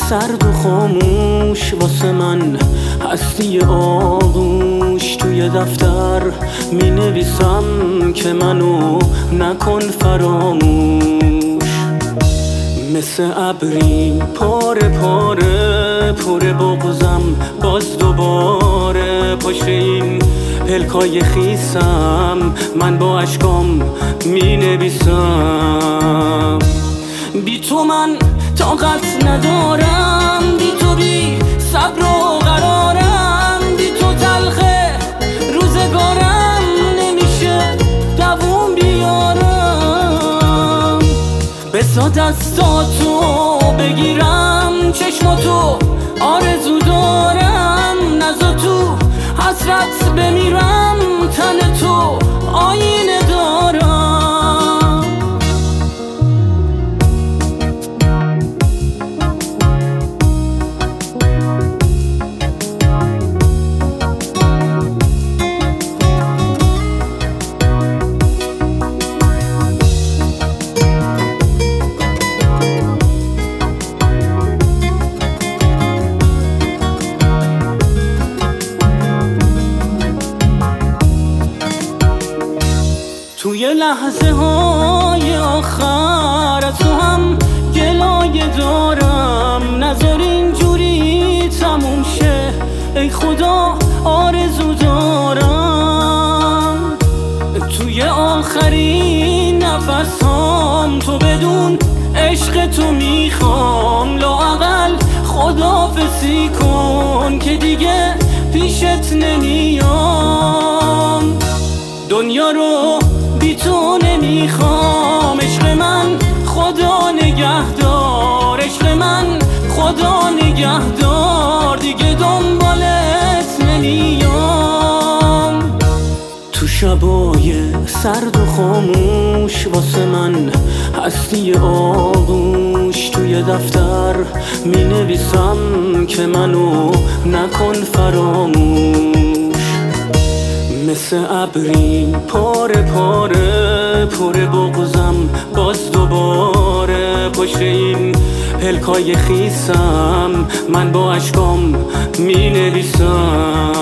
سرد و خاموش واسه من هستی آغوش. توی دفتر می نویسم که منو نکن فراموش. مثل ابری پاره پاره پر بغضم باز دوباره پشت این پلکای خیسم من با اشکام می نویسم. بی تو من طاقت ندارم، بی تو بی صبر و قرارم، بی تو تلخه روزگارم نمیشه دووم بیارم. بسا دستاتو بگیرم چشماتو آرزو دارم، نزا تو حسرت بمیرم تن تو آینه دارم. توی لحظه های آخر از تو هم گلایه دارم، نذار اینجوری تموم شه ای خدا آرزو دارم. توی آخرین نفس هام تو بدون عشق تو میخوام، لااقل خداحافظی کن که دیگه پیشت نمیام. دنیا رو بی تو نمیخوام، عشق من خدا نگهدار، عشق من خدا نگهدار، دیگه دنبالت نمیام. تو شبای سرد و خاموش واسه من هستی آغوش. توی دفتر می نویسم که منو نکن فراموش. مثل ابری پاره پاره پر بغضم باز دوباره پشت این پلکای خیسم من با اشکام می نویسم.